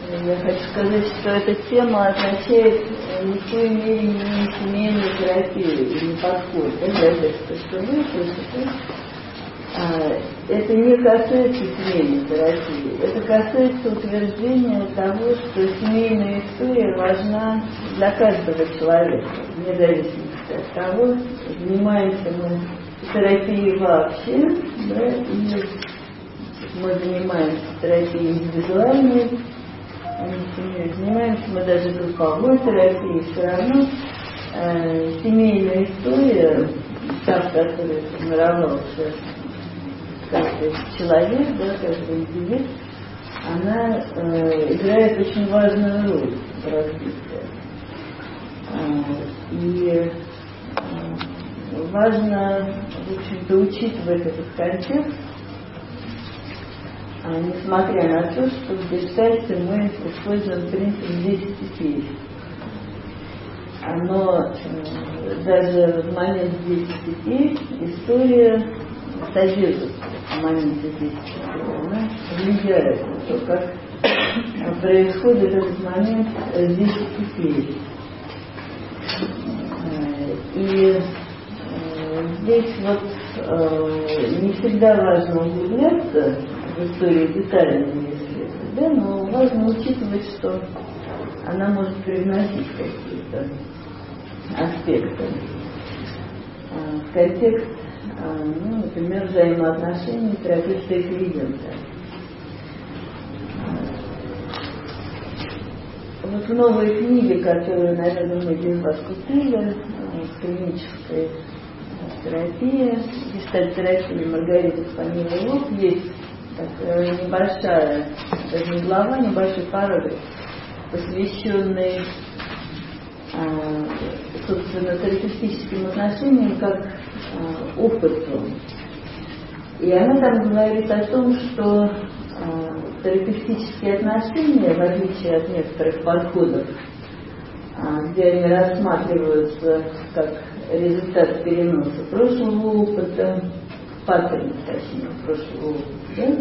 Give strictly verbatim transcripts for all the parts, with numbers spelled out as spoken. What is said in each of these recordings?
Я хочу сказать, что эта тема означает ни в коей мере не семейную терапию, не подход, да, для этого, что вы слышите. Это не касается семейной терапии, это касается утверждения того, что семейная история важна для каждого человека, вне зависимости от того, занимаемся мы терапией вообще, да, или мы занимаемся терапией индивидуальной, а не семьей, занимаемся мы даже групповой терапией, все равно э, семейная история, та, в которой формировался каждый человек, да, каждый индивид, она э, играет очень важную роль в развитии. Э, и э, важно, в общем-то, учитывать этот контекст, э, несмотря на то, что в гештальте мы используем принцип десять теперь. Но э, даже в момент десять теперь история содержит в моменте здесь, она влияет на то, как происходит этот момент здесь и теперь. И здесь вот не всегда важно углубляться в историю детальными исследованиями, да, но важно учитывать, что она может привносить какие-то аспекты в контекст, ну, например, взаимоотношения терапевта и клиента. Вот в новой книге, которую, наверное, мы без вас купили, клинической терапии, гештальт-терапии Маргариты Фаниловой, есть такая небольшая, даже не глава, небольшой параграф, посвященный, собственно, терапевтическим отношениям как опыту. И она там говорит о том, что э, терапевтические отношения, в отличие от некоторых подходов, э, где они рассматриваются как результат переноса прошлого опыта, паттерн, точнее, прошлого опыта, да?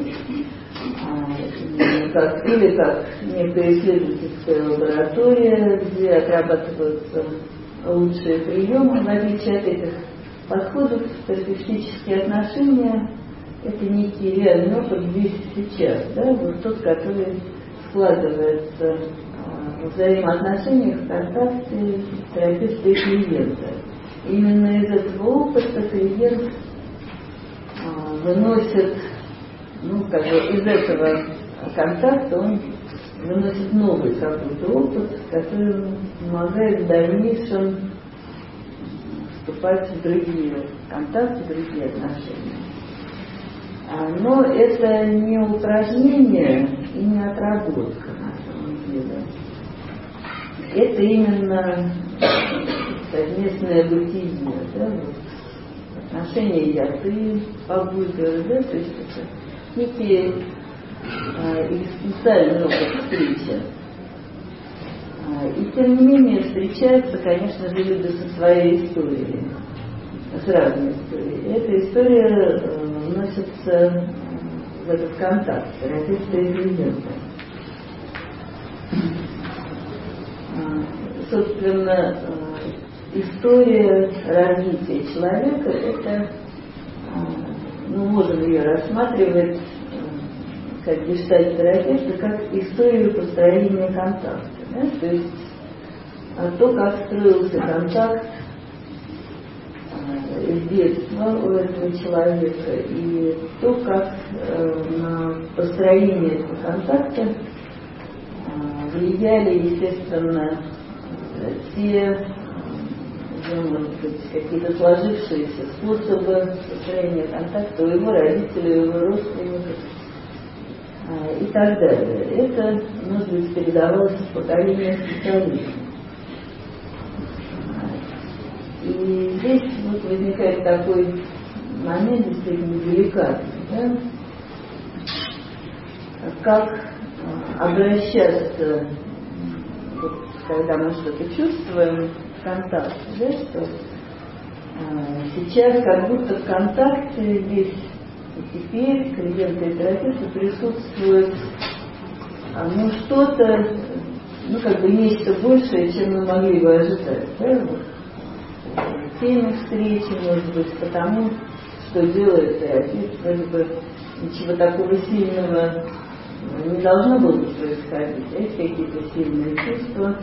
э, как, или как некая исследовательская лаборатория, где отрабатываются лучшие приемы, в отличие от этих подходов, терапевтические отношения – это некий реальный опыт здесь и сейчас, да, вот тот, который складывается в взаимоотношениях, в контакте терапевта и клиента. Именно из этого опыта клиент выносит, ну, как бы из этого контакта он выносит новый какой-то опыт, который помогает в дальнейшем вступать в другие контакты, в другие отношения. Но это не упражнение и не отработка, на самом деле. Это именно совместное бытие, да, вот, отношения я-ты, побудя, да, то есть это некие э, экзистенциальный опыт встречи. И тем не менее встречаются, конечно же, люди со своей историей, с разной историей. И эта история э, вносится в этот контакт терапевта и клиента. Собственно, э, история развития человека – это, э, мы можем ее рассматривать э, как гештальт-терапевта, как историю построения контакта. Да? То есть а то, как строился контакт э, с детства у этого человека, и то, как э, на построение этого контакта э, влияли, естественно, э, те, ну, может быть, какие-то сложившиеся способы построения контакта у его родителей, у его родственников и так далее. Это, может быть, передавалось из поколения в поколение. И здесь вот возникает такой момент действительно деликатный, да? Как обращаться, вот, когда мы что-то чувствуем в контакте, да, что а, сейчас как будто в контакте здесь и теперь клиента и терапевта присутствует а, ну, что-то, ну, как бы нечто большее, чем мы могли бы ожидать. Да? Вот. Теме встречи, может быть, потому, что делает терапевт, вроде бы ничего такого сильного не должно было бы происходить. Есть какие-то сильные чувства.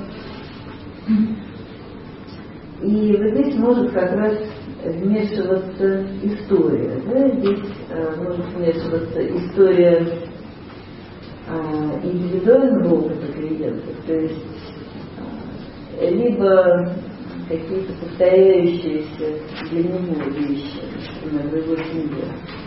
И вот здесь может как раз вмешиваться история. Да? Здесь э, может вмешиваться история э, индивидуального опыта клиента, то есть э, либо какие-то повторяющиеся для него вещи, например, в его семье,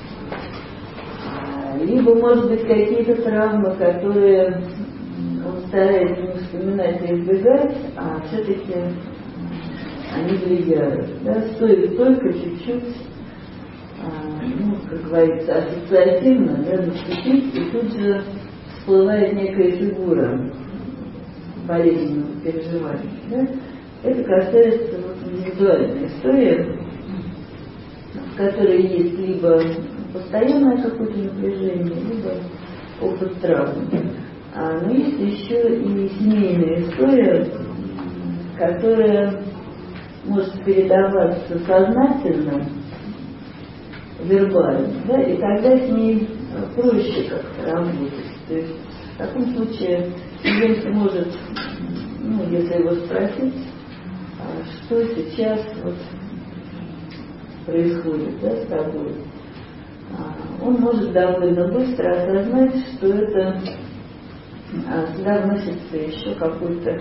э, либо, может быть, какие-то травмы, которые он старается не вспоминать и избегать, а все-таки они влияют. Да? Стоит только чуть-чуть, а, ну, как говорится, ассоциативно, да, наступить, и тут же всплывает некая фигура болезненного переживания. Да? Это касается вот, индивидуальной истории, в которой есть либо постоянное какое-то напряжение, либо опыт травмы. А, но есть еще и семейная история, которая может передаваться сознательно, вербально, да, и тогда с ней проще как-то работать. То есть в таком случае клиент может, ну, если его спросить, что сейчас вот происходит, да, с тобой, он может довольно быстро осознать, что это сюда вносится еще какой-то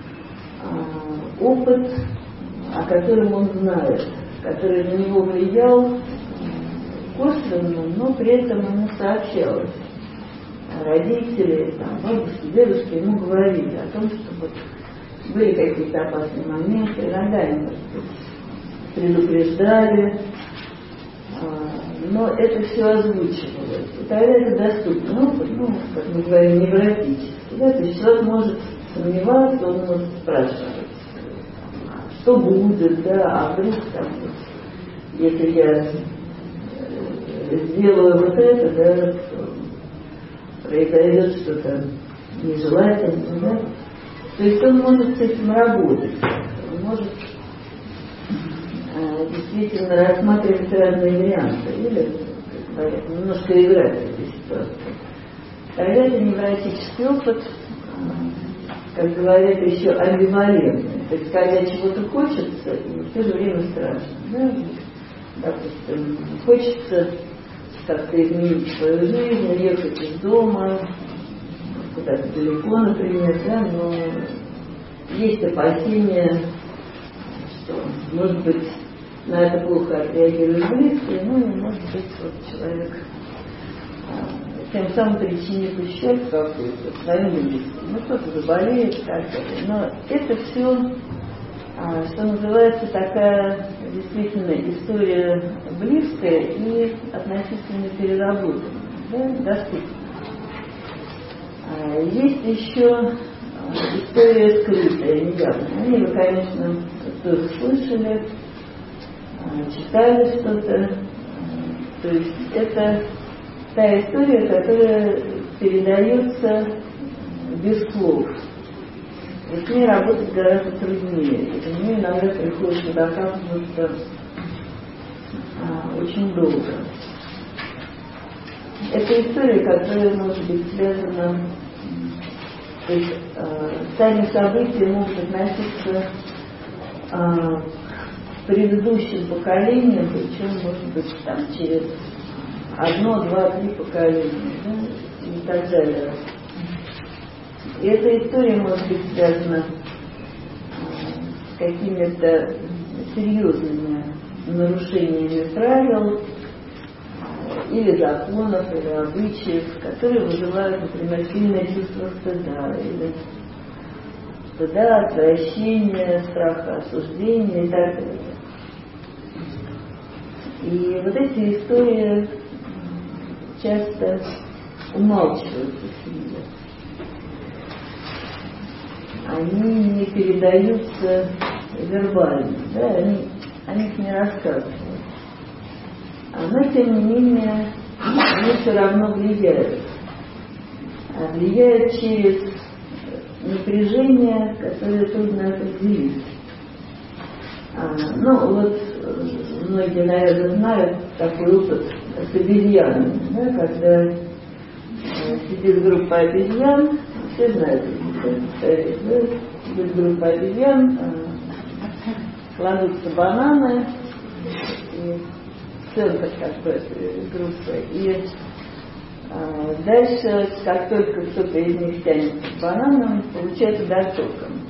опыт, о котором он знает, который на него влиял косвенно, но при этом ему сообщалось. Родители, там, бабушки, дедушки ему говорили о том, что вот были какие-то опасные моменты, иногда им, может быть, предупреждали, но это все озвучивалось. И тогда это доступно. Ну, ну, как мы говорим, невротически. Да? То есть человек может сомневаться, он может спрашивать, что будет, да, а вдруг там, если я сделаю вот это, да, произойдет что-то нежелательное, да. То есть он может с этим работать, он может э, действительно рассматривать разные варианты, или, как говорят, немножко играть в этой ситуации. Тогда это невротический опыт, как говорят, еще амбивалентный. То есть, когда чего-то хочется, и в то же время страшно. Да? Допустим, хочется как-то изменить свою жизнь, уехать из дома, куда-то далеко, например, да, но есть опасения, что, может быть, на это плохо отреагируют близкие, ну, и, может быть, вот человек тем самым причинит ущерб какой-то своим близким. Ну, кто-то заболеет и так далее. Но это все, что называется, такая действительно история близкая и относительно переработанная, да, доступная. Есть еще история скрытая, неявная. Они, вы, конечно, тоже слышали, читали что-то. То есть это та история, которая передается без слов. И с ней работать гораздо труднее. И для нее иногда приходится доказываться а, очень долго. Это история, которая может быть связана, то есть а, сами события могут относиться а, к предыдущим поколениям, причем, может быть, там, через одно, два, три поколения, да, и так далее. И эта история может быть связана с какими-то серьезными нарушениями правил или законов, или обычаев, которые вызывают, например, сильное чувство стыда, или стыда, отвращения, страха, осуждения и так далее. И вот эти истории часто умалчиваются в семье. Они не передаются вербально, да, они, они их не рассказывают. Но, тем не менее, они все равно влияют. влияет через напряжение, которое трудно определить. А, ну, вот многие, наверное, знают такой опыт с обезьянами, да, когда э, сидит группа обезьян, все знают, да, сидит группа обезьян, э, кладутся бананы, и центр как бы группы, и э, дальше, как только кто-то из них тянется к бананам, получает удар током.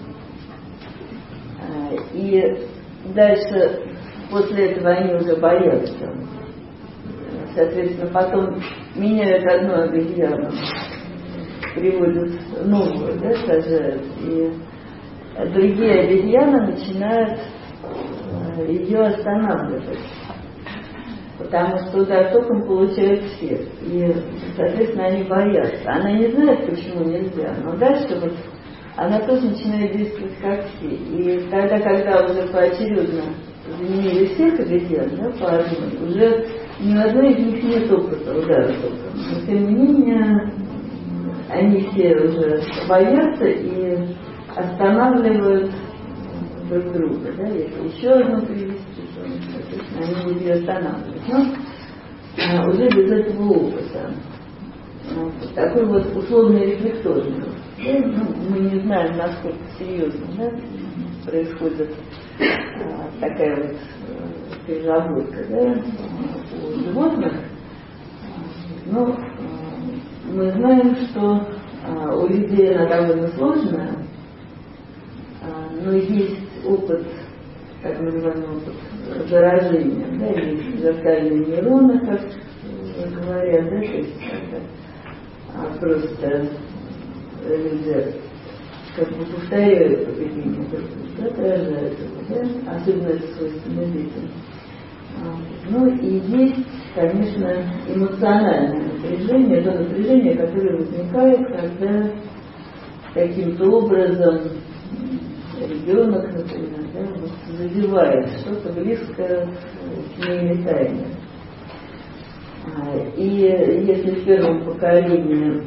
Э, и дальше, после этого они уже боятся. Соответственно, потом меняют одну обезьяну, приводят новую, да, сажают. И другие обезьяны начинают ее останавливать. Потому что удар током получают все. И, соответственно, они боятся. Она не знает, почему нельзя, но дальше вот она тоже начинает действовать как все. И тогда, когда уже поочередно заменили всех обезьян, да, по одной, уже ни у одной из них нет опыта удара током. Но тем не менее, они все уже боятся и останавливают друг друга. Да? Если еще одну привести, то, соответственно, они будут ее останавливать. Но а, уже без этого опыта. Вот, такой вот условный рефлекторный. Да? Ну, мы не знаем, насколько серьезно, да, происходит а, такая вот а, переработка, да, у животных. Но а, мы знаем, что а, у людей она довольно сложная, а, но есть опыт, как мы называем, опыт заражения, да, есть зеркальные нейроны, как говорят, да, то есть это, а, просто люди как бы повторяют поведение, да, отражают его, да, особенно это свойственно детям. А, ну и есть, конечно, эмоциональное напряжение, то напряжение, которое возникает, когда каким-то образом ребенок, например, да, вот, задевает что-то близкое к семейной тайне. А, и если в первом поколении,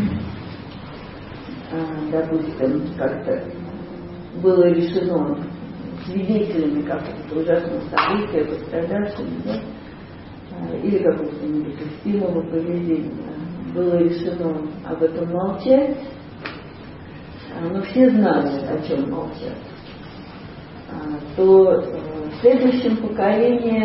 а, допустим, как-то было решено свидетелями какого-то ужасного события, пострадавшими, да, а, или какого-то недопустимого поведения, было решено об этом молчать, но все знали, о чем молчат, то в следующем поколении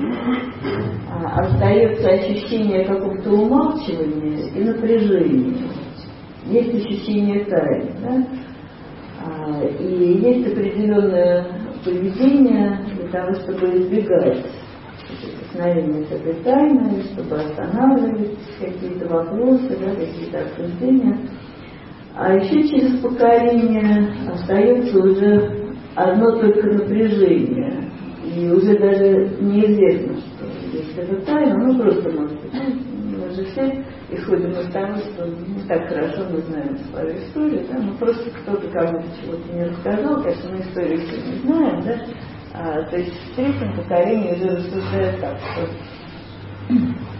остается ощущение какого-то умалчивания и напряжения. Есть ощущение тайны, да? И есть определенное поведение для того, чтобы избегать прикосновения с этой тайной, чтобы останавливать какие-то вопросы, да, какие-то обсуждения. А еще через поколение остается уже одно только напряжение. И уже даже неизвестно, что есть эта тайна, ну просто может быть. Ну, мы же все исходим из того, что не так хорошо мы знаем свою историю, да? Ну просто кто-то кому-то чего-то не рассказал, конечно, мы историю все не знаем, да? А, то есть в третьем поколении уже рассуждают так, что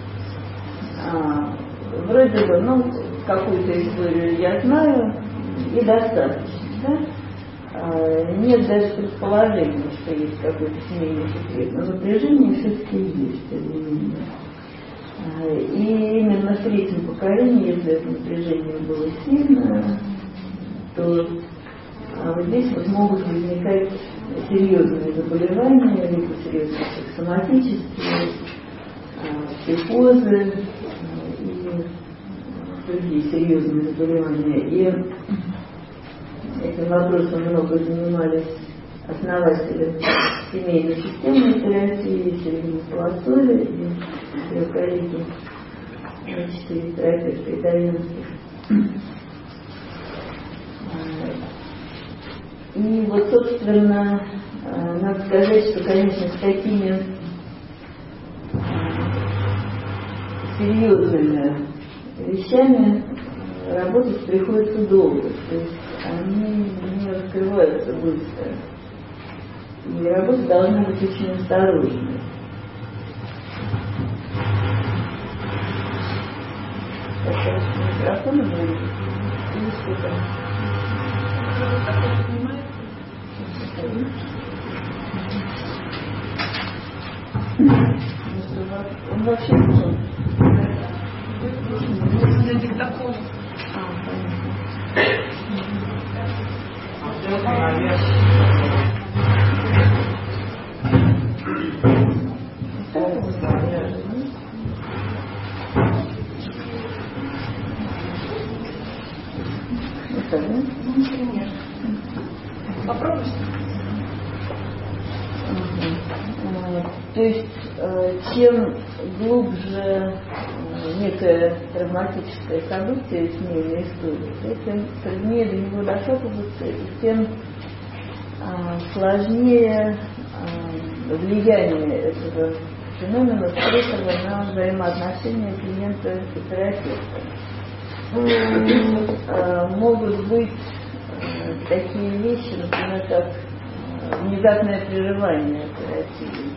а, вроде бы, ну, какую-то историю я знаю и достаточно, да? А, нет даже предположения, что есть какой-то семейный секрет, но напряжение все-таки есть, тем не менее. А, и именно в третьем поколении, если это напряжение было сильное, то а, вот здесь вот могут возникать серьезные заболевания, либо серьезные соматические, а, психозы, другие серьезные заболевания. И этим вопросом много занимались основатели семейной системной терапии, Сергей Полосоли и ее коллеги, четыре терапевта итальянских. И вот, собственно, надо сказать, что, конечно, с такими серьезными вещами работать приходится долго, то есть они не раскрываются быстро. И работа должна быть очень осторожной. Так, микрофоном говорить? Или что там? Он вообще нужен? Для диктофона. А, понятно. Например. Попробуйте. То есть, чем глубже некое травматическое событие, семейная история, тем труднее до него докапываться, и тем сложнее влияние этого феномена, скрытого на взаимоотношения клиента и терапевта. Могут быть такие вещи, например, как внезапное прерывание терапии.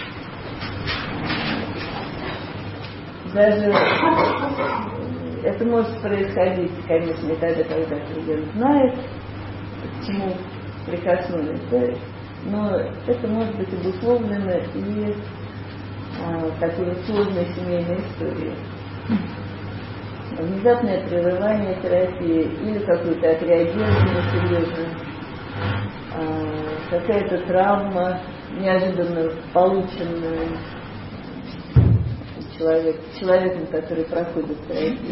Даже это может происходить, конечно, не тогда, когда клиент знает, к чему прикоснулись, да? Но это может быть обусловлено и а, такой сложной семейной историей. Внезапное прерывание терапии или какое-то отреагирование серьезное, а, какая-то травма, неожиданно полученная человек, человеком, который проходит терапию.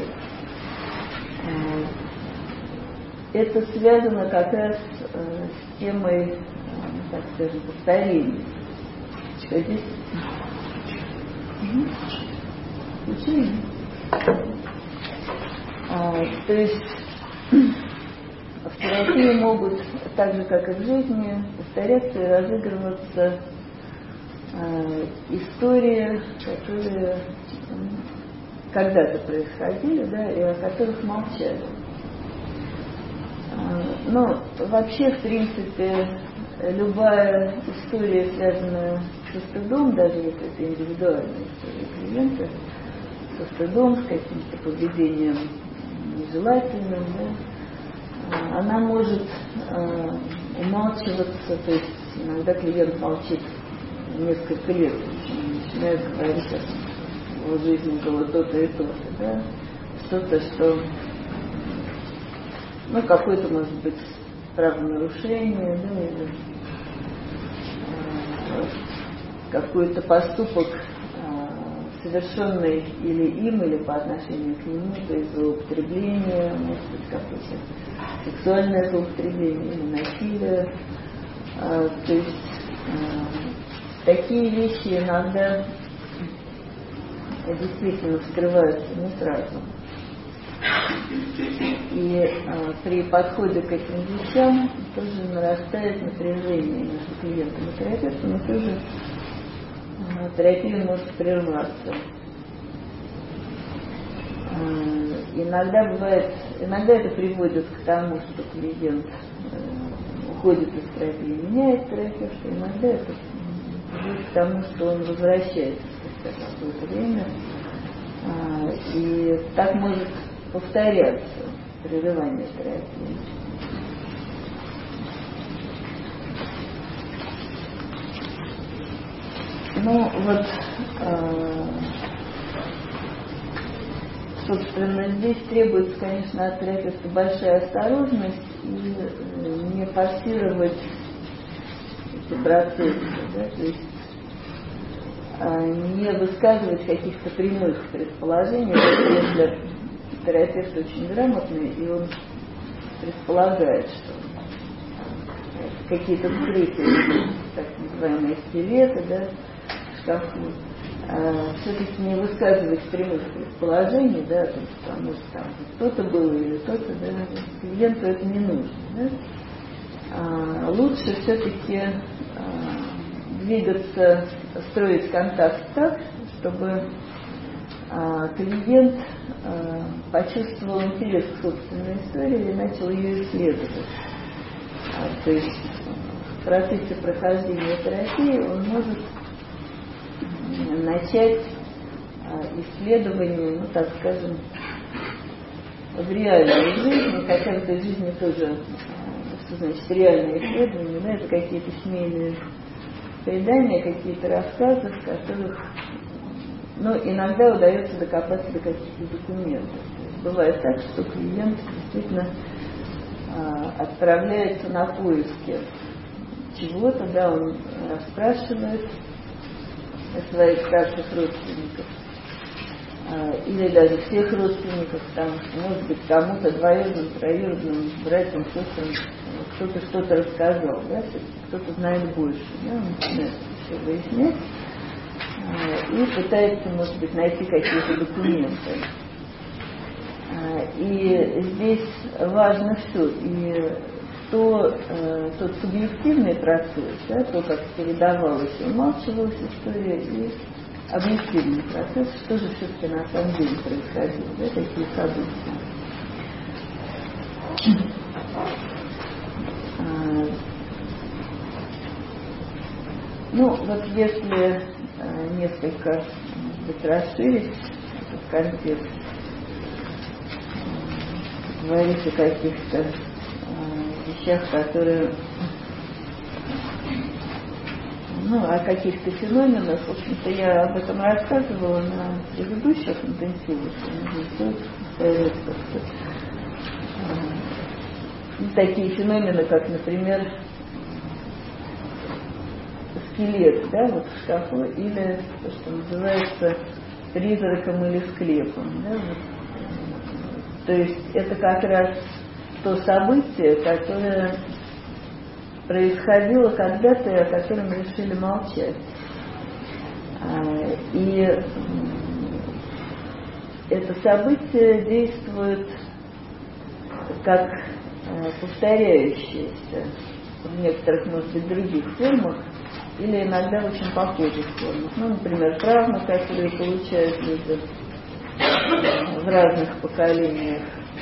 Это связано как раз с темой, так скажем, повторения. Что здесь? Учили? А, то есть в терапии могут, так же как и в жизни, повторяться и разыгрываться э, истории, которые когда-то происходили, да, и о которых молчали. Э, но вообще, в принципе, любая история, связанная со стыдом, даже если это индивидуальная история клиента, со стыдом, с каким-то поведением нежелательным, да, она может э, умалчиваться, то есть иногда клиент молчит несколько лет, начинает говорить, что в его жизни было то-то и то-то, да, что-то, что, ну, какое-то, может быть, правонарушение, да, или э, какой-то поступок, совершенный или им, или по отношению к нему, то есть злоупотребление, может быть, какое-то сексуальное злоупотребление или насилие. А, то есть а, такие вещи иногда действительно вскрываются не сразу. И а, при подходе к этим вещам тоже нарастает напряжение между клиентом и терапевтом, и тоже терапия может прерваться. Иногда бывает, иногда это приводит к тому, что клиент уходит из терапии, меняет терапевта, иногда это приводит к тому, что он возвращается спустя какое-то время. И так может повторяться прерывание терапии. Ну, вот, э, собственно, здесь требуется, конечно, от терапевта большая осторожность и э, не форсировать эти процессы, да, то есть э, не высказывать каких-то прямых предположений, если терапевт очень грамотный, и он предполагает, что какие-то вскрытия, так называемые скелеты, да, шкафу, а, все-таки не высказывать прямых предположений, да, то есть, потому что там то-то было или то-то, да, клиенту это не нужно, да. А, лучше все-таки а, двигаться, строить контакт так, чтобы а, клиент а, почувствовал интерес к собственной истории и начал ее исследовать. А, то есть в процессе прохождения терапии он может начать а, исследование, ну так скажем, в реальной жизни, хотя в этой жизни тоже, что значит реальные исследования, но это какие-то семейные предания, какие-то рассказы, в которых, ну, иногда удается докопаться до каких-то документов. Бывает так, что клиент действительно а, отправляется на поиски чего-то, да, он расспрашивает о своих старших родственников, а, или даже всех родственников, потому что, может быть, кому-то двоюродным, троюродным братьям, сестрам кто-то что-то рассказал, да, кто-то знает больше, да, он начинает все выяснять а, и пытается, может быть, найти какие-то документы. И здесь важно все, и то, э, тот субъективный процесс, да, то, как передавалась и умалчивалась история, и объективный процесс, что же все-таки на самом деле происходило, да, такие события. А, ну, вот если а, несколько, может быть, расширить этот контекст, говорить о каких-то э, вещах, которые, ну, о каких-то феноменах. В общем-то, я об этом рассказывала на предыдущих интенсивах. Э, такие феномены, как, например, скелет, да, вот в шкафу, или то, что называется призраком или склепом, да, вот. То есть это как раз то событие, которое происходило когда-то и о котором решили молчать. И это событие действует как повторяющееся в некоторых, может быть, других формах, или иногда в очень похожих формах. Ну, например, травмы, которые получают люди в разных поколениях.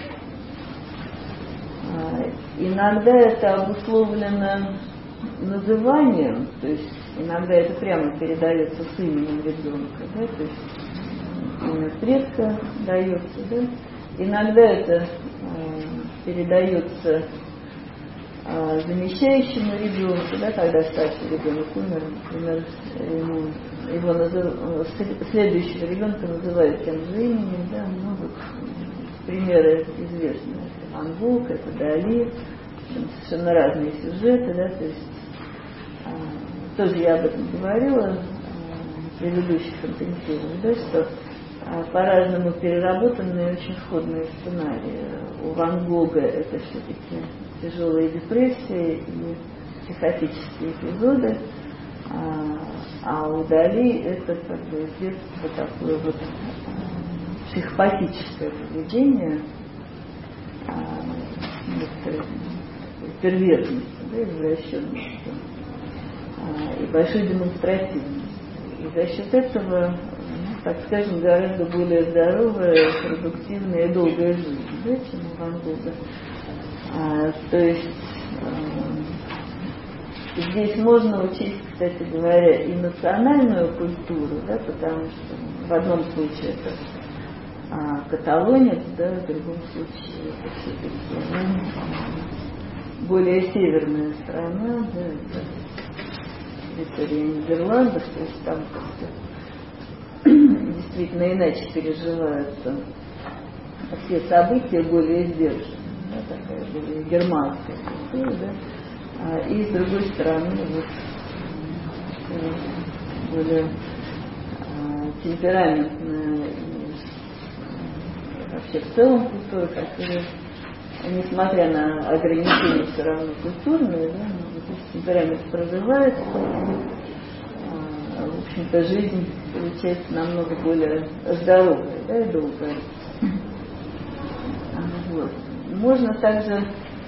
Иногда это обусловлено называнием, то есть иногда это прямо передается с именем ребенка, да, то есть имя предка дается, да. Иногда это э, передается э, замещающему ребенку, да, когда старший ребенок умер, например, ему, его назыв... следующего ребенка называют тем же именем, да, ну вот примеры известны. Это Ван Гог, это Дали, совершенно разные сюжеты, да, то есть а, тоже я об этом говорила а, в предыдущих интенсивах, да, что а, по-разному переработанные очень сходные сценарии. У Ван Гога это все-таки тяжелые депрессии и психотические эпизоды, а, а у Дали это как бы из детства такое вот а, психопатическое поведение, а, перверзности, да, извращенности а, и большой демонстративности. И за счет этого, ну, так скажем, гораздо более здоровая, продуктивная и долгая жизнь, да, чем у Ван Гога. А, то есть а, здесь можно учесть, кстати говоря, и национальную культуру, да, потому что в одном случае это а, каталонец, да, в другом случае это все-таки, ну, более северная страна, да, это территория Нидерландов, то есть там как-то действительно иначе переживаются все события, более сдержанные, да, такая более германская культура, да, а, и с другой стороны вот более а, темпераментная и вообще в целом культура, которая, несмотря на ограничения, все равно культурные, да, но вот темперамент проживается, а, в общем-то, жизнь получается намного более здоровая, да, и долгая. Вот. Можно также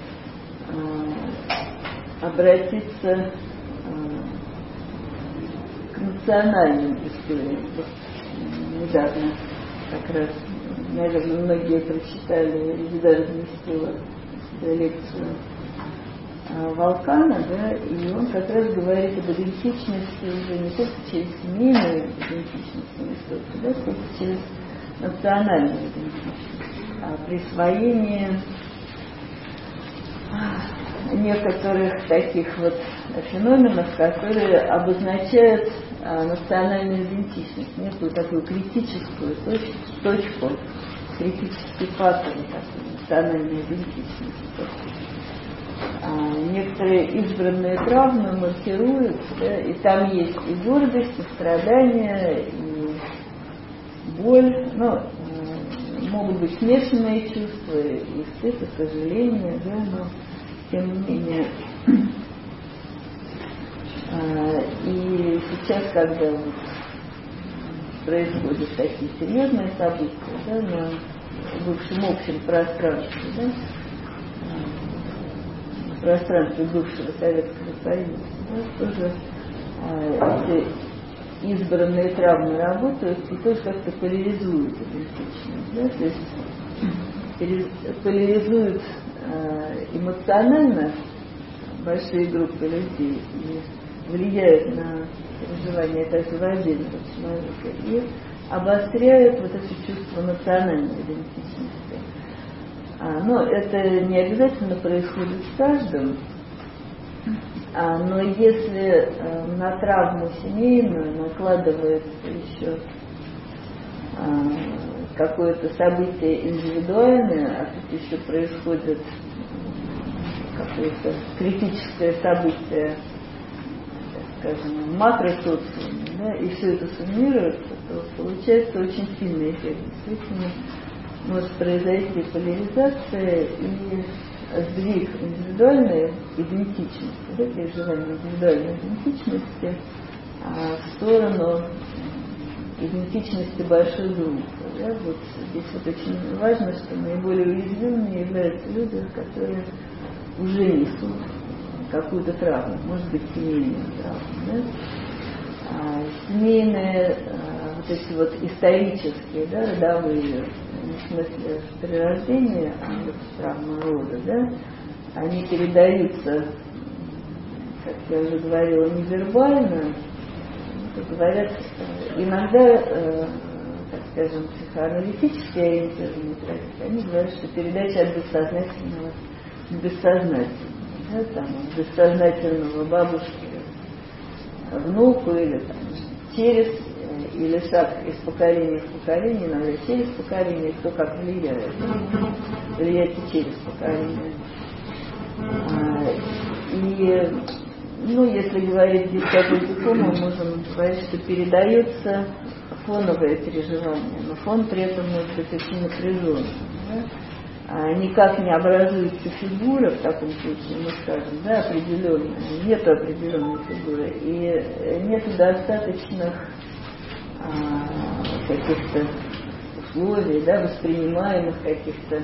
а, обратиться а, к национальным историям. Вот, недавно как раз, наверное, многие прочитали или даже вместила лекцию Волкана, да, и он как раз говорит об идентичности уже не только через семейную идентичность, да, сколько через национальную идентичность. присвоение некоторых таких вот феноменов, которые обозначают национальную идентичность, некую такую критическую точку, точку критический фактор национальной идентичности. Некоторые избранные травмы маркируют, да, и там есть и гордость, и страдания, и боль, но могут быть смешанные чувства, и стыд, и сожаление, да, но тем не менее. И сейчас, когда вот происходят такие серьезные события, да, на бывшем общем пространстве, да, пространстве бывшего Советского Союза, да, тоже эти избранные травмы работают и тоже как-то поляризуют идентичность, да, то есть поляризуют эмоционально большие группы людей и влияют на переживание каждого отдельного человека и обостряют вот это чувство национальной идентичности. А, но это не обязательно происходит с каждым, а, но если а, на травму семейную накладывается еще а, какое-то событие индивидуальное, а тут еще происходит какое-то критическое событие, скажем, макросоциуме, да, и все это суммируется, то получается очень сильный эффект. Действительно, может произойти поляризация и сдвиг индивидуальной идентичности, да, переживание индивидуальной идентичности а, в сторону идентичности большой группы. Да. Вот здесь вот очень важно, что наиболее уязвимыми являются люди, которые уже несут какую-то травму, может быть, семейную травму. Да? А, семейные, а, вот эти вот исторические, да, родовые, в смысле прирождения, а вот травмы рода, да, они передаются, как я уже говорила, невербально, как говорят, иногда, э, так скажем, психоаналитически ориентированные традиции, они говорят, что передача от бессознательного к бессознательному. Да, там, от бессознательного бабушки внуку или там, через, или шаг из поколения в поколение, иногда через поколение, кто как влияет. Влияет и через поколение. А, и, ну, если говорить языком, мы можем говорить, что передается фоновое переживание, но фон при этом может быть очень напряженный. Да? Никак не образуется фигура в таком случае, мы скажем, да, определенная, нет определенной фигуры, и нет достаточных а, каких-то условий, да, воспринимаемых каких-то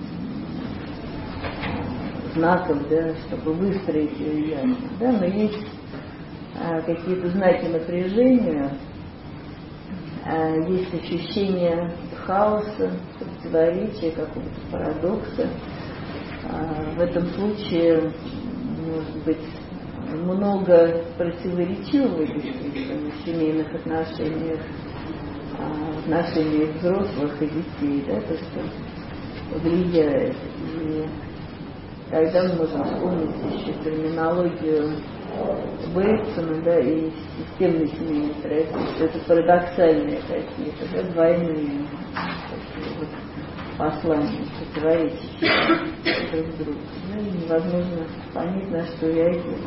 знаков, да, чтобы выстроить ее ясно, да, но есть а, какие-то знаки напряжения, а, есть ощущение хаоса, противоречия, какого-то парадокса. В этом случае может быть много противоречивого действительно в семейных отношениях, в отношениях взрослых и детей, да, то, что влияет. И тогда мы можем вспомнить еще терминологию Бейтсона, да, и системной семейной традиции, что это парадоксальные какие-то, да, двойные такие вот послания, противоречащие друг другу. Да, и невозможно понять, на что реагировать.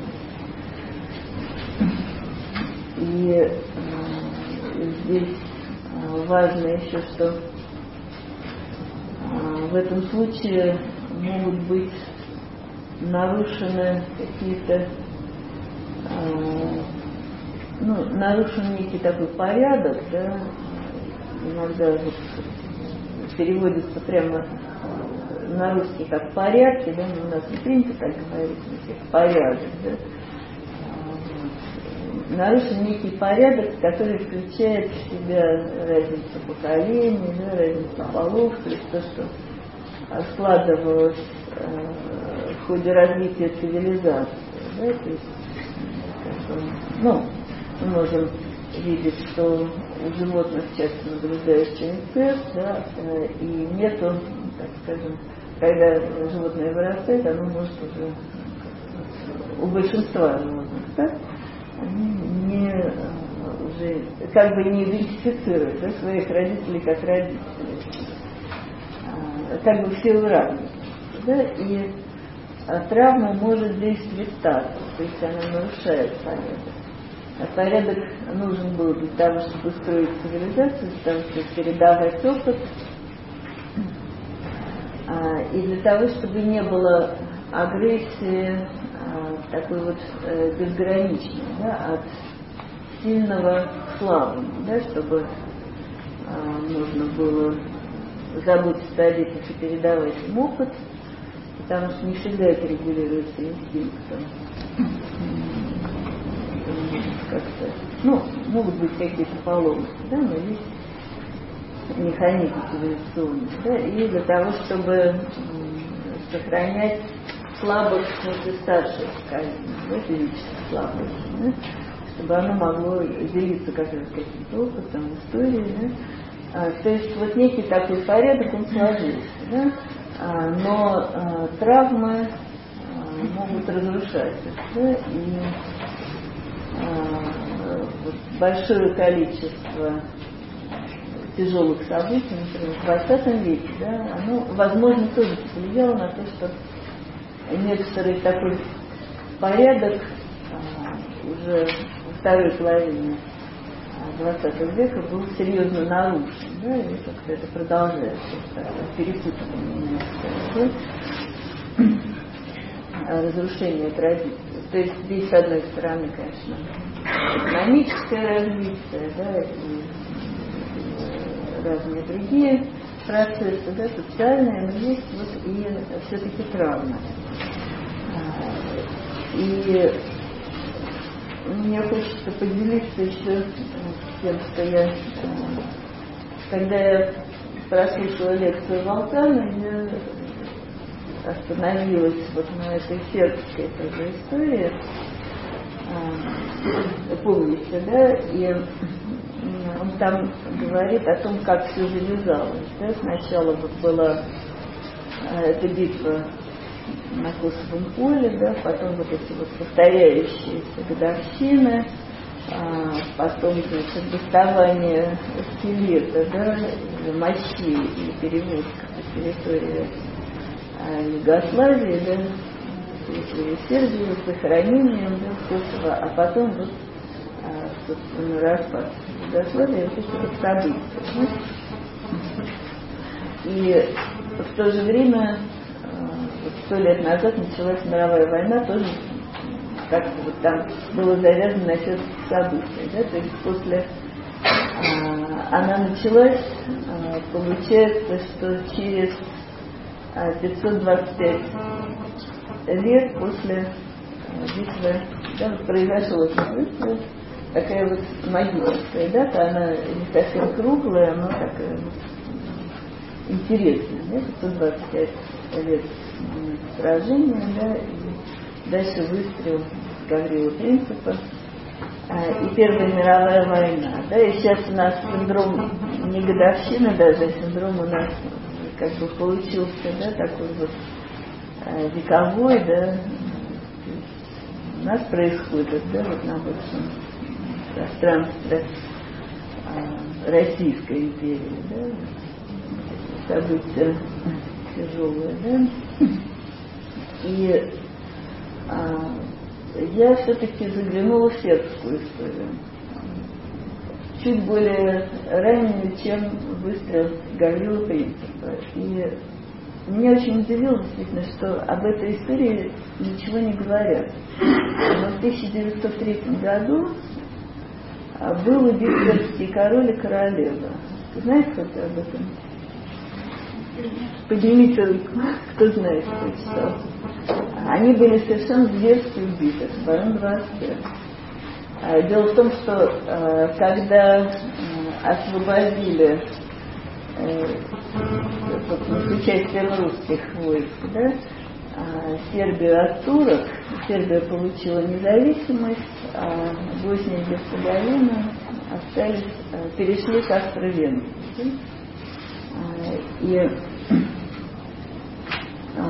И э, здесь э, важно еще, что э, в этом случае могут быть нарушены какие-то ну, нарушен некий такой порядок, да, иногда вот переводится прямо на русский как порядки, да, но у нас не принято так говорить, как порядок, да. Нарушен некий порядок, который включает в себя разницу поколений, да, разницу полов, то есть то, что складывалось э, в ходе развития цивилизации, да, то есть ну, мы можем видеть, что у животных часто наблюдается инцест, да, и нету так скажем, когда животное вырастает, оно может уже у большинства животных, да, они не уже как бы не идентифицируют, да, своих родителей как родителей. А, как бы все разные, да, и а, травма может действовать так, то есть она нарушает порядок. А порядок нужен был для того, чтобы устроить цивилизацию, для того, чтобы передавать опыт, а, и для того, чтобы не было агрессии а, такой вот э, безграничной, да, от сильного к слабому, да, чтобы а, можно было заботиться о детях и передавать им опыт, потому что не всегда это регулируется инстинктом. Как-то, ну, могут быть какие-то поломки, да, но есть механизм цивилизационный, да, и для того, чтобы м, сохранять слабость внутри старшего поколения, да, физическую слабость, да, чтобы оно могло делиться как раз каким-то опытом, историей, да. А, то есть вот некий такой порядок, он сложился, да, а, но а, травмы а, могут разрушать их, да, и большое количество тяжелых событий, например, в двадцатом веке, да, оно, возможно, тоже повлияло на то, что некоторый такой порядок а, уже во второй половине двадцатого века был серьезно нарушен, да, и как-то это продолжается, перепутывание, разрушение традиций. То есть здесь, с одной стороны, конечно, экономическое развитие, да, и разные другие процессы, да, социальные, но есть вот и все-таки травма. И мне хочется поделиться еще с тем, что я, когда я прослушала лекцию Волкана, я остановилась вот на этой сербской тоже истории, а, помните, да, и он там говорит о том, как все завязалось, да, сначала вот была а, эта битва на Косовом поле, да, потом вот эти вот повторяющиеся годовщины, а, потом, значит, доставание скелета, да, мощей и перевозка по территории Югославии, да, и Сербии, с захоронением, да, Косово, а потом вот, а, собственно, распад Югославии, вот эти вот события. Да? И в то же время, вот сто лет назад началась мировая война, тоже как-то вот там было завязано на этих событий, да, то есть после а, она началась, а, получается, что через пятьсот двадцать пять лет после битвы, да, вот произошла эта битва, такая вот магическая дата, она не совсем круглая, но такая вот интересная, да, пятьсот двадцать пять лет сражения, да, и дальше выстрел Гаврила Принципа, и Первая мировая война, да, и сейчас у нас синдром не годовщины даже, а синдром у нас как бы получился, да, такой вот э, вековой, да, у нас происходит, да, вот на большем пространстве э, Российской империи, да, события тяжелые, да, и э, я все-таки заглянула в сербскую историю, чуть более раннюю, чем выстрел Гаврила Принципа. И меня очень удивило, действительно, что об этой истории ничего не говорят. Но в тысяча девятьсот третьем году был убит сербский король и королева. Вы знаете что-то об этом? Поднимите руку, кто знает, кто читал. Они были совершенно зверски убиты, барон двадцать пять. Дело в том, что когда освободили с участием русских войск, да, Сербию от турок, Сербия получила независимость, а Босния и Герцеговина остались, перешли к Австро-Венгрии. И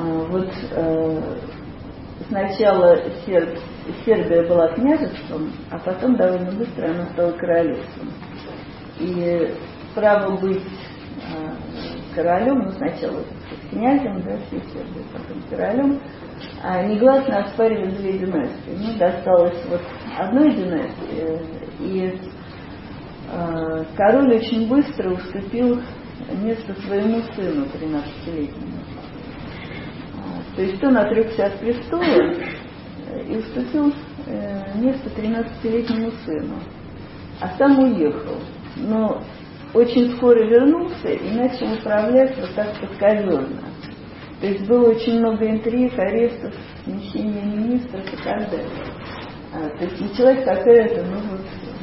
вот э, сначала Серб, Сербия была княжеством, а потом довольно быстро она стала королевством. И право быть э, королем, ну сначала князем, да, всей Сербии, потом королем, а негласно оспаривали две династии. Ну, досталось вот одной династии, и э, король очень быстро уступил место своему сыну, тринадцатилетнему. То есть он отрекся от престола и уступил место тринадцатилетнему сыну, а сам уехал. Но очень скоро вернулся и начал управлять вот так подковерно. То есть было очень много интриг, арестов, смещения министров и так далее. А, то есть началась какая-то, ну вот,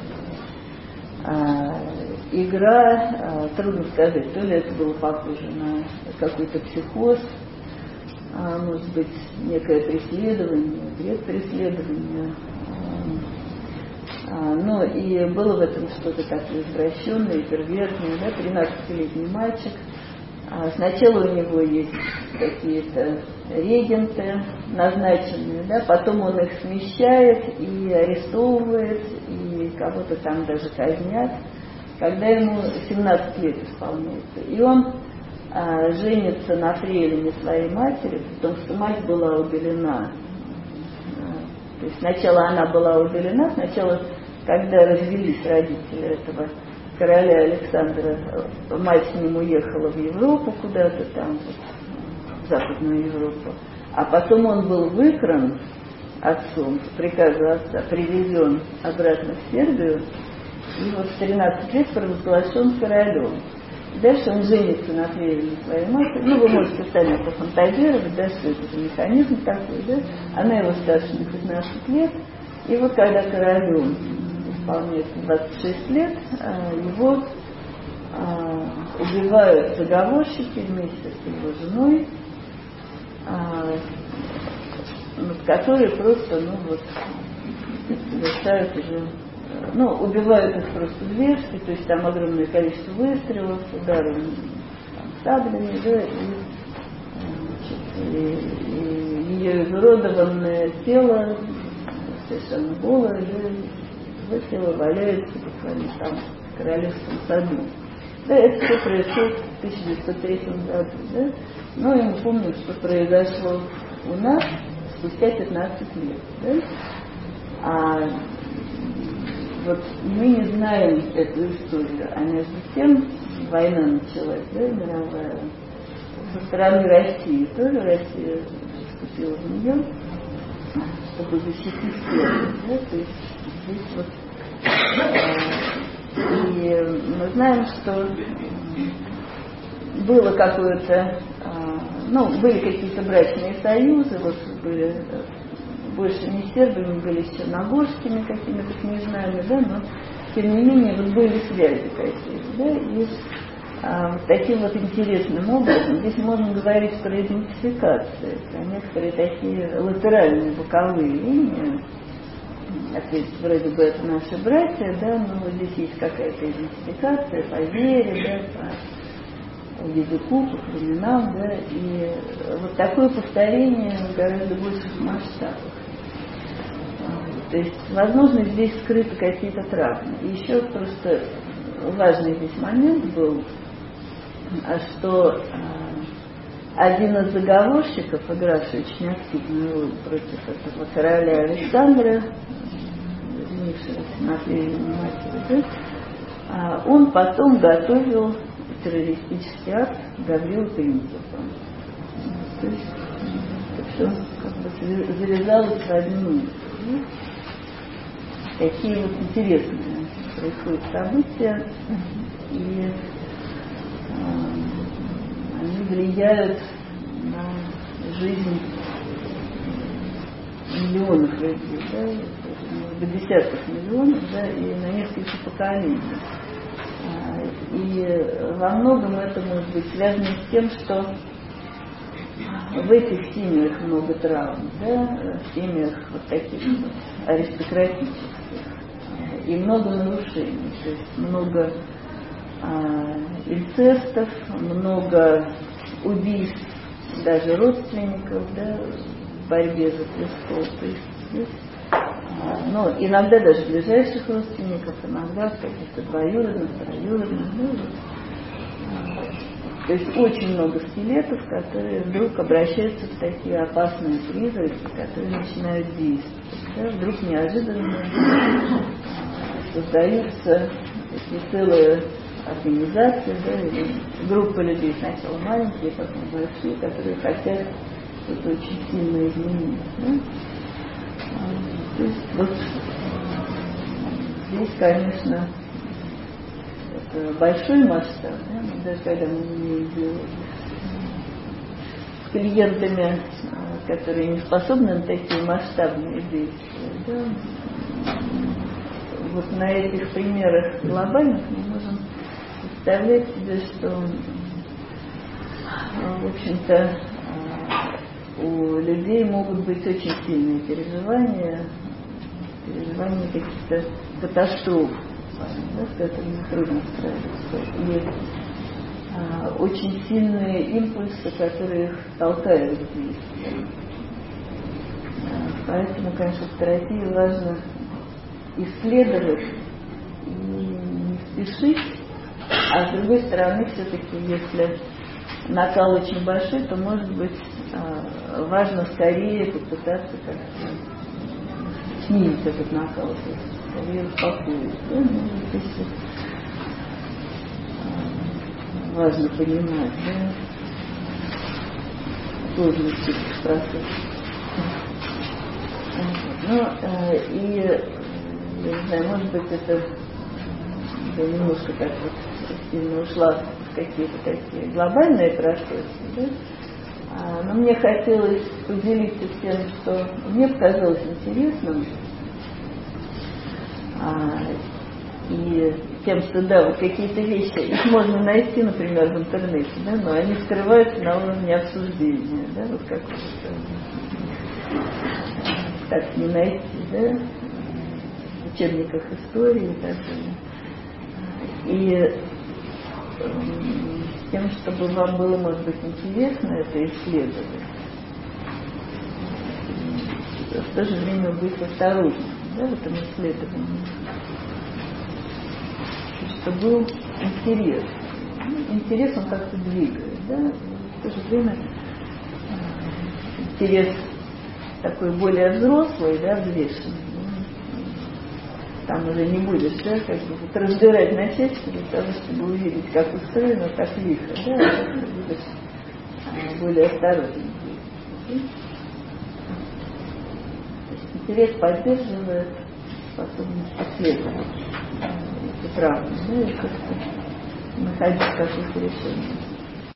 а, игра, а, трудно сказать, то ли это было похоже на какой-то психоз, а, может быть, некое преследование, бред преследования. А, но и было в этом что-то такое извращенное, первертное, да, тринадцатилетний мальчик. А сначала у него есть какие-то регенты назначенные, да, потом он их смещает и арестовывает, и кого-то там даже казнят, когда ему семнадцать лет исполняется. И он а, женится на фрейлине своей матери, потому что мать была удалена. А, то есть сначала она была удалена, сначала, когда развелись родители этого короля Александра, мать с ним уехала в Европу куда-то там, в Западную Европу, а потом он был выкран отцом, по приказу отца, привезен обратно в Сербию, и вот в тринадцать лет провозглашен королем. Дальше он женится на фрейлине своей матери. Ну, вы можете сами пофантазировать, да, что это за механизм такой, да. Она его старше на пятнадцать лет, и вот когда королем исполняется двадцать шесть лет, его убивают заговорщики вместе с его женой, которые просто, ну вот, совершают уже, ну, убивают их просто зверски, то есть там огромное количество выстрелов, ударов там, саблями, да, и, и, и ее изуродованное тело, совершенно голое, да, тело валяется буквально там в королевском саду. Да, это все происходит в тысяча девятьсот третьем году, да? Но я не помню, что произошло у нас спустя пятнадцать лет, да? А вот мы не знаем эту историю, а между тем война началась, да, мировая, со стороны России, тоже Россия вступила в нее, чтобы защитить Сербию, да, то есть здесь вот, и мы знаем, что было какое-то, ну, были какие-то брачные союзы, вот были больше не с сербами, были с черногорскими какими-то княжнами, да, но тем не менее вот были связи какие-то, да, и а, вот таким вот интересным образом здесь можно говорить про идентификацию, про некоторые такие латеральные боковые линии. Опять, вроде бы это наши братья, да, но вот здесь есть какая-то идентификация по вере, да, по языку, по племенам, да, и вот такое повторение в гораздо больших масштабах. То есть, возможно, здесь скрыты какие-то травмы. И еще просто важный здесь момент был, что один из заговорщиков, игравший очень активную роль против этого короля Александра, женившегося на фрейлине матери, да, он потом готовил террористический акт Гаврила Принципа. То есть это все как бы завязалось в одну минуту. Такие вот интересные происходят события, и э, они влияют на жизнь миллионов людей, да, до десятков миллионов, да, и на несколько поколений. И во многом это может быть связано с тем, что в этих семьях много травм, да, в семьях вот таких вот аристократических, и много нарушений, то есть много а, инцестов, много убийств даже родственников, да, в борьбе за престол. То есть здесь, ну, иногда даже ближайших родственников, иногда каких-то двоюродных, троюродных. Ну, то есть очень много скелетов, которые вдруг обращаются в такие опасные призраки, которые начинают действовать. Да, вдруг неожиданно создаются такие целые организации, да, или группы людей, сначала маленькие, потом большие, которые хотят что-то очень сильно изменить. Да? То есть вот здесь, конечно, это большой масштаб, да? Даже когда мы имеем дело с клиентами, которые не способны на такие масштабные действия, да? Вот на этих примерах глобальных мы можем представлять себе, что, в общем-то, у людей могут быть очень сильные переживания, переживания каких-то катастроф, да, с которыми трудно справиться. И а, очень сильные импульсы, которые их толкают в действие. А, поэтому, конечно, в терапии важно исследовать и не спешить, а с другой стороны, все-таки, если накал очень большой, то, может быть, важно скорее попытаться как-то снизить этот накал, то есть скорее успокоить. Да? Ну, здесь важно понимать, да, сложности этих процессов. Ну, и, я не знаю, может быть, это я немножко так вот сильно ушла в какие-то такие глобальные процессы, да? а, но мне хотелось поделиться тем, что мне показалось интересным, а, и тем, что да, вот какие-то вещи, их можно найти, например, в интернете, да, но они скрываются на уровне обсуждения, да, вот как вот так не найти, да, в учебниках истории и так далее. И э, с тем, чтобы вам было, может быть, интересно это исследовать, в то же время быть осторожным, да, в этом исследовании. Чтобы был интерес. Ну, интерес он как-то двигает, да, в то же время интерес такой более взрослый, да, взвешенный. Там уже не будешь, да, как бы вот разбирать на части для того, чтобы увидеть, как устроено, как лихо, да, а ты будешь а, более осторожным. Интерес поддерживает способность исследовать эти правды, да, и как-то находить какое-то решение.